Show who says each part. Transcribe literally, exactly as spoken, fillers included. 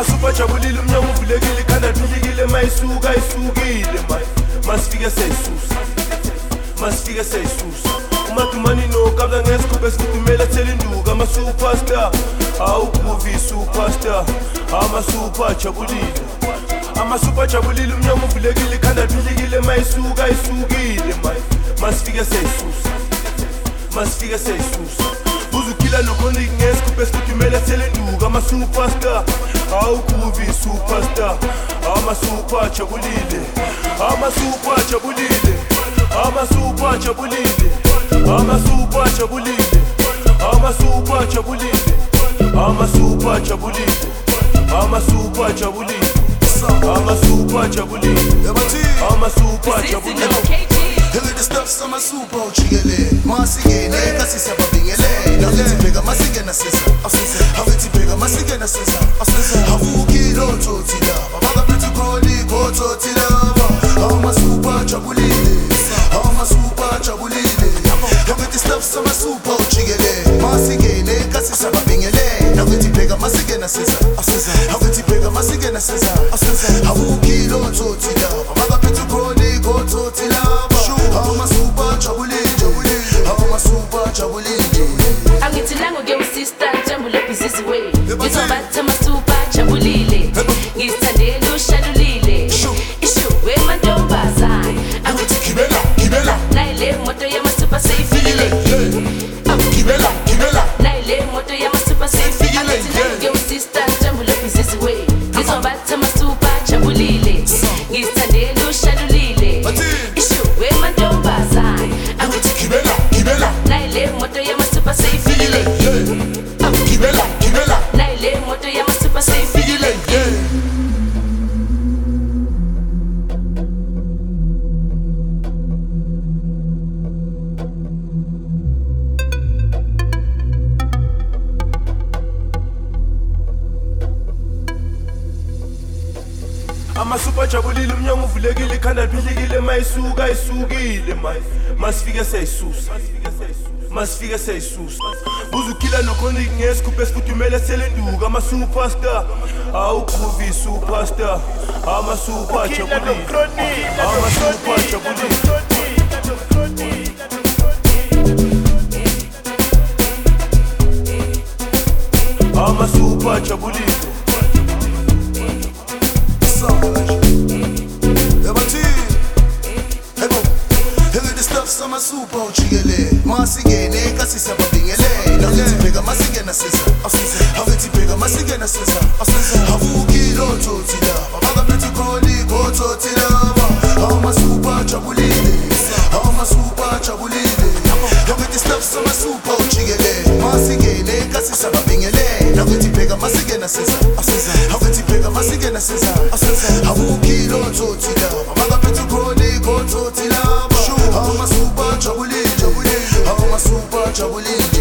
Speaker 1: Amasupa jabulile umnyango uvulekile ikhanda liphilekile mayisuka isukile manje masifike seyisusa masifike seyisusa umadumani nokabla ngesigubhe sikudumela thela induka ama-superstar awukuvi superstar amasupa jabulile amasupa jabulile umnyango uvulekile ikhanda liphilekile mayisuka isukile manje masifike seyisusa masifike seyisusa uzukila nokhoniki ngesigubhe sikudumela thela induka ama-superstar awukuvi superstar amasupa jabulile amasupa jabulile amasupa jabulile amasupa jabulile amasupa jabulile amasupa jabulile amasupa jabulile amasupa jabulile amasupa jabulile
Speaker 2: Heavy the stuffs on my super chigele masigene kasi sababingele naleti pega masigena sesa haveti pega masigena sesa havuki roto tila babaga petu koli koto tila ama super chabulile ama super chabulile Heavy the stuffs on my super chigele masigene kasi sababingele naleti pega masigena sesa haveti pega masigena sesa havuki roto tila babaga petu koli koto tila Hama super chabulile, hama super chabulile.
Speaker 3: Angithi lango ke usista njambula busy way. Ngizobata ma super chabulile. Ngithandela ushadulile. Ishu we mantombazane.
Speaker 2: Angithi kibela, kibela.
Speaker 3: Naile moto ya ma super safe.
Speaker 2: Kibela, kibela.
Speaker 3: Naile moto ya ma super safe. Angithi lango ke usista njambula busy way. Ngizobata ma super chabulile. Ngithandela ushadulile. Ishu we mantombazane.
Speaker 2: Angithi kibela, kibela.
Speaker 3: Naile moto ya ma super safe.
Speaker 2: Kibela, kibela.
Speaker 3: Naile moto ya ma super safe.
Speaker 1: amasupa jabulile umnyango uvulekile ikhanda liphilekile mayisuka isukile manje masifike seyisusa masifike seyisusa uzukila nokhoniki ngesigubhe sikudumela thela induka ama-superstar awukuvi superstar amasupa jabulile amasupa jabulile amasupa jabulile
Speaker 2: Sama super chigele masigene kasi sababingele naleti pega masigena sesa haveti pega masigena sesa havuki roto tila babaga petu koli koto tila ama super chabulile ama super chabulile haveti stuff sama super chigele masigene kasi sababingele naleti pega masigena sesa haveti pega masigena sesa havuki roto tila babaga petu koli koto tila I'm a super chabulile, I'm a super chabulile.